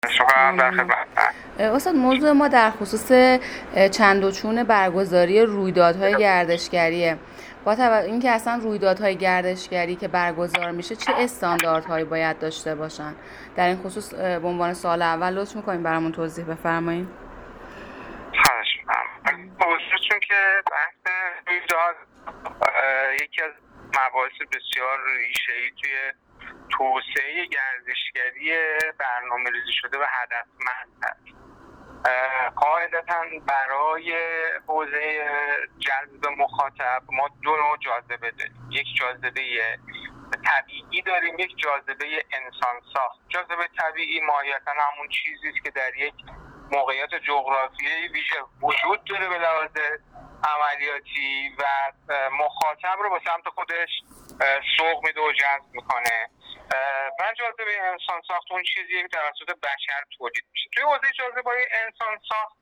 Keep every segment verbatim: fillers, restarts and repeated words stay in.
شما در ممنونم. خدمت. استاد، موضوع ما در خصوص چند و چون برگزاری رویدادهای گردشگریه. با توجه اینکه اصلا رویدادهای گردشگری که برگزار میشه چه استانداردهایی باید داشته باشن، در این خصوص به عنوان سوال اول لطف میکنیم برامون توضیح بفرمایید. خواهش می‌کنم. خصوص چون که بحث رویداد یکی از مباحث بسیار ریشه‌ای توی توسعه گردشگری برنامه ریزی شده و هدفمند هست. قاعدتا برای حوزه جذب مخاطب ما دو نوع جاذبه داریم. یک جاذبه طبیعی داریم، یک جاذبه انسان ساخت. جاذبه طبیعی ماهیتا همون چیزی است که در یک موقعیت جغرافیایی ویژه وجود داره به لحاظ عملیاتی و مخاطب رو به سمت خودش سوق میده و جذب میکنه. و جاذبه انسان ساخت اون چیزیه که توسط بشر تولید میشه. توی حوزه جاذبه انسان ساخت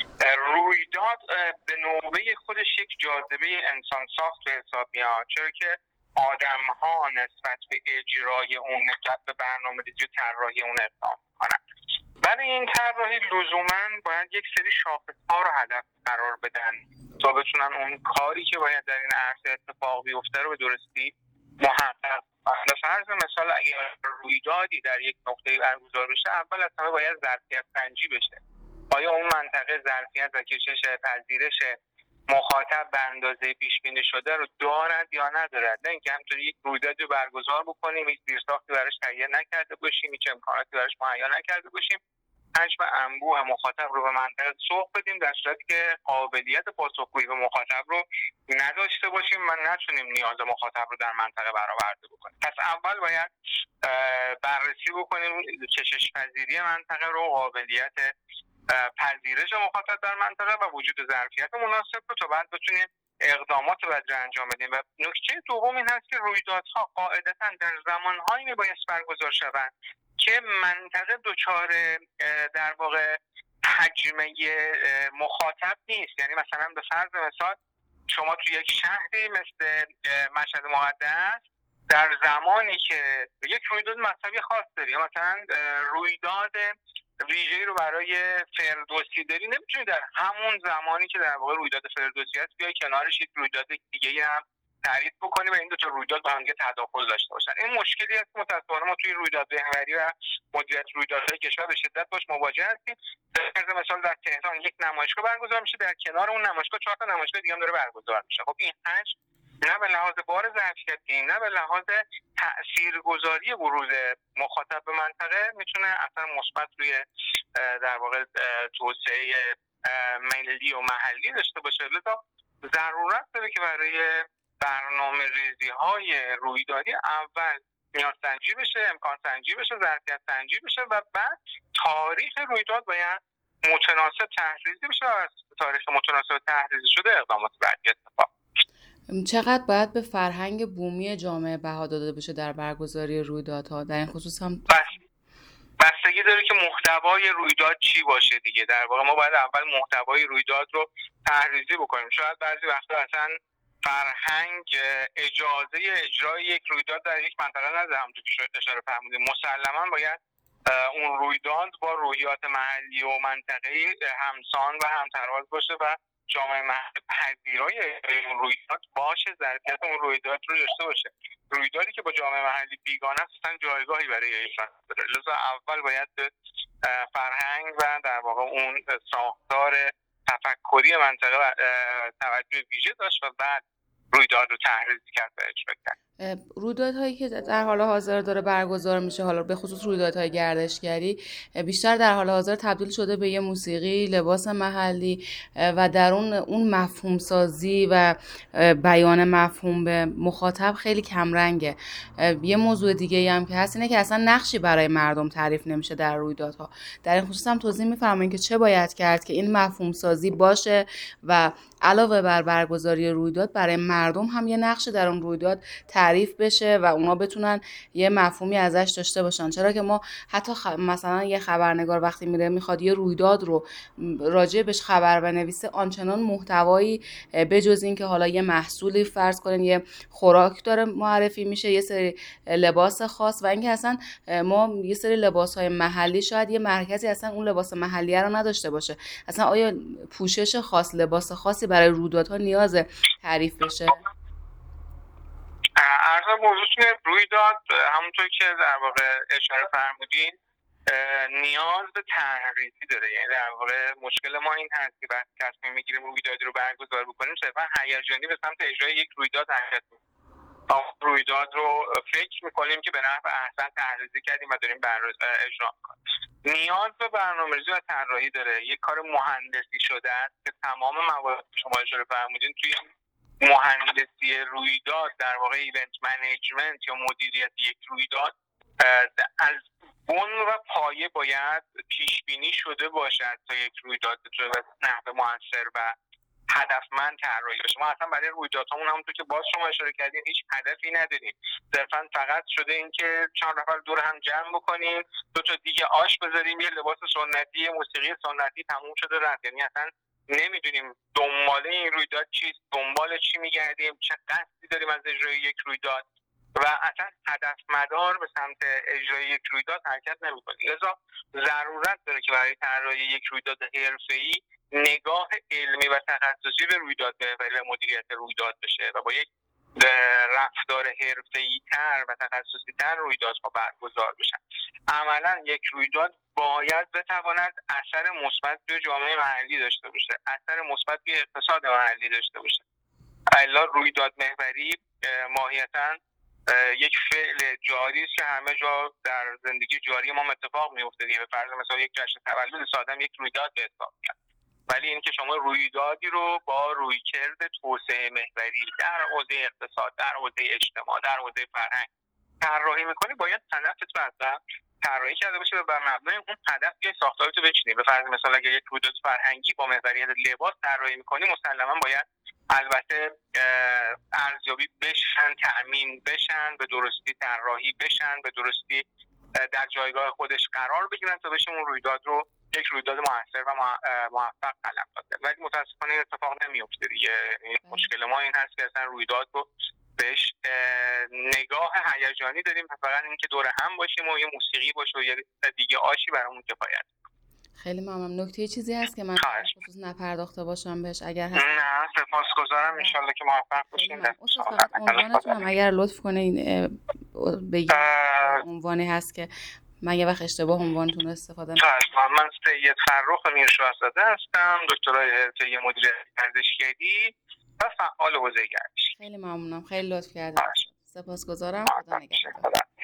رویداد به نوبه خودش یک جاذبه انسان ساخت به حساب میاد، چرا که آدم ها نسبت به اجرای اون، نسبت به برنامه‌ریزی و طراحی اون اقدام میکنن. برای این طراحی لزوما باید یک سری شاخص‌ها رو هدف قرار بدن تا بتونن اون کاری که باید در این عرصه اتفاق بیفته رو به درستی محقق کنن. فرض مثال اگر رویدادی در یک نقطه برگزار بشه، اول از همه باید ظرفیت سنجی بشه. آیا اون منطقه ظرفیت و کشش پذیرش مخاطب به اندازه پیش بینی شده رو دارد یا ندارد؟ نه اینکه همینطوری یک رویدادی رو برگزار بکنیم، هیچ زیرساختی براش تهیه نکرده باشیم، هیچ امکاناتی براش مهیا نکرده باشیم، حجم انبوه مخاطب رو به منطقه سوق بدیم، در صورتی که قابلیت پاسخگویی به مخاطب رو نداشته باشیم و نتونیم نیاز مخاطب رو در منطقه برآورده بکنیم. پس اول باید بررسی بکنیم کشش پذیری منطقه رو، قابلیت پذیرش مخاطب در منطقه و وجود ظرفیت مناسب رو، تا بعد بتونیم اقدامات بعدی انجام بدیم. و نکته دوم این هست که رویدادها قاعدتاً در زمانهایی میبایست برگزار شوند که منطقه دچار در واقع حجمه مخاطب نیست. یعنی مثلا به فرض مثال شما تو یک شهری مثل مشهد مقدس در زمانی که یک رویداد مذهبی خاص داری، مثلا رویداد ویژه‌ای رو برای فردوسی داری، نمیتونی در همون زمانی که در واقع رویداد فردوسی هست بیای کنارش یک رویداد دیگه هم تعریف بکنی و این دو تا رویداد با هم دیگه تداخل داشته باشن. این مشکلی است که متأسفانه ما توی رویداد محوری و مدیریت رویدادهای کشور به شدت باش مواجه هستیم. مثلا مثلا در تهران یک نمایشگاه برگزار میشه، در کنار اون نمایشگاه چهار تا نمایشگاه دیگه هم داره برگزار میشه. خب این حجم نه به لحاظ بار ظرفیتی، نه به لحاظ تاثیرگذاری بروز مخاطب به منطقه میتونه اثر مثبت روی در واقع توسعه ملی و محلی داشته باشه. لذا ضرورت داره که برای برنامه ریزی های رویدادی اول نیاز سنجی بشه، امکان سنجی بشه، ظرفیت سنجی بشه و بعد تاریخ رویداد باید متناسب تحریزی بشه و از تاریخ متناسب تحریزی شده اقدامات بعدی اتفاق. چقدر باید به فرهنگ بومی جامعه بها داده بشه در برگزاری رویدادها؟ در این خصوص هم بستگی داره که محتوای رویداد چی باشه دیگه. در واقع ما باید اول محتوای رویداد رو تحریزی بکنیم. شاید بعضی وقتا اصلا فرهنگ اجازه اجرای یک رویداد در یک منطقه نده، همونطور که شاید اشاره فرمودید. مسلما باید اون رویداد با روحیات محلی و منطقه‌ای همسان و همتراز باشه و جامعه محلی پذیرای اون رویداد باشه، ظرفیت اون رویداد رو داشته باشه. رویدادی که با جامعه محلی بیگانه است اصلا جایگاهی برای ایشان نداره. لذا اول باید فرهنگ و در واقع اون ساختار تفکری منطقه توجه ویژه داشت و بعد رویداد رو تحریز کرد و اجرا کرد. رویدادهایی که در حال حاضر داره برگزار میشه، حالا به خصوص رویدادهای گردشگری، بیشتر در حال حاضر تبدیل شده به یه موسیقی، لباس محلی و در اون اون مفهوم سازی و بیان مفهوم به مخاطب خیلی کمرنگه. یه موضوع دیگه هم که هست اینه که اصلا نقشی برای مردم تعریف نمیشه در رویدادها. در این خصوص هم توضیح میفرمایید که چه باید کرد که این مفهوم سازی باشه و علاوه بر برگزاری رویداد برای مردم هم یه نقشی در اون رویداد تعریف تعریف بشه و اونا بتونن یه مفهومی ازش داشته باشن. چرا که ما حتی خ... مثلا یه خبرنگار وقتی میره میخواد یه رویداد رو راجع بهش خبر بنویسه، آنچنان محتوایی بجز این که حالا یه محصولی فرض کنین یه خوراک داره معرفی میشه، یه سری لباس خاص و اینکه اصلا ما یه سری لباس‌های محلی شاید یه مرکزی اصلا اون لباس محلی رو نداشته باشه. اصلا آیا پوشش خاص، لباس خاصی برای رویدادها نیازه تعریف بشه؟ عرض موضوع رویداد همونطور که در واقع اشاره فرمودین نیاز به طرح‌ریزی داره. یعنی در واقع مشکل ما این هست که وقتی تصمیم میگیریم رویدادی رو برگزار بکنیم صرفا هیجانی به سمت اجرای یک رویداد حرکت می‌کنیم. رویداد رو فکر میکنیم که به نحو احسن طرح‌ریزی کردیم و داریم اجرا میکنیم. نیاز به برنامه‌ریزی و طراحی داره. یک کار مهندسی شده است که تمام موارد شما اشاره فرمودین توی مهندسی رویداد، در واقع ایونت منیجمنت یا مدیریت یک رویداد، از بن و پایه باید پیش بینی شده باشد تا یک رویداد به نحو موثر و هدفمند طراحی بشه. ما اصلا برای رویدادهامون همونطور که باز شما اشاره کردین هیچ هدفی نداریم، صرفا فقط شده این که چند نفر دور هم جمع بکنیم، دو تا دیگه آش بذاریم، یه لباس سنتی، موسیقی سنتی، تموم شده رفت. یعنی اصلا نمیدونیم دنبال این رویداد چیست، دنبال چی میگردیم، چه قصدی داریم از اجرای یک رویداد و اصلا هدف مدار به سمت اجرای یک رویداد حرکت نمی‌کنیم. لذا ضرورت داره که برای طراحی یک رویداد حرفه‌ای نگاه علمی و تخصصی به رویداد محوری و مدیریت رویداد بشه و با یک رفتار حرفه‌ای‌تر و تخصصی‌تر رویدادها برگزار بشن. عملاً یک رویداد باید بتواند اثر مثبت به جامعه محلی داشته باشه، اثر مثبت به اقتصاد محلی داشته باشه. الا رویداد محوری ماهیتاً یک فعل جاری است که همه جا در زندگی جاری ما اتفاق میفته. به فرض مثلا یک جشن تولد ساده یک رویداد به حساب میاد، ولی اینکه شما رویدادی رو با رویکرد توسعه محوری در حوزه اقتصاد، در حوزه اجتماع، در حوزه فرهنگ طراحی میکنی، باید هدفت رو طراحی کرده باشه و بر مبنای اون هدف یه ساختارتو بچینی. به فرض مثلا اگه یک رویداد فرهنگی با محوریت لباس طراحی میکنی، مسلما باید البته ارزیابی بشن، تأمین بشن، به درستی طراحی بشن، به درستی در جایگاه خودش قرار بگیرن تا بشه اون رویداد رو یک رویداد موثر و موفق قلم داد. ولی متاسفانه این اتفاق نمیفته دیگه. مشکل ما این هست که اصلا رویداد رو بهش نگاه هیجانی داریم، فقط اینکه دور هم باشیم و یه موسیقی باشه و یه دیگه آشی برامون کفایت. خیلی ممنونم. نکته چیزی هست که من خصوص نپرداخته باشم بهش اگر هست؟ نه، سپاسگزارم. ان شاءالله که موفق باشین. فقط عنوانتون اگر لطف کنین بگید عنوانی هست که من یه وقت اشتباه عنوانتون رو استفاده نکنم. من سید فرخ میرشاهزاده هستم، دکترای حرفه‌ای مدیریت گردشگری و فعال حوزه گردش. خیلی ممنونم. خیلی لطف کردید. سپاسگزارم. خدا نگهدار.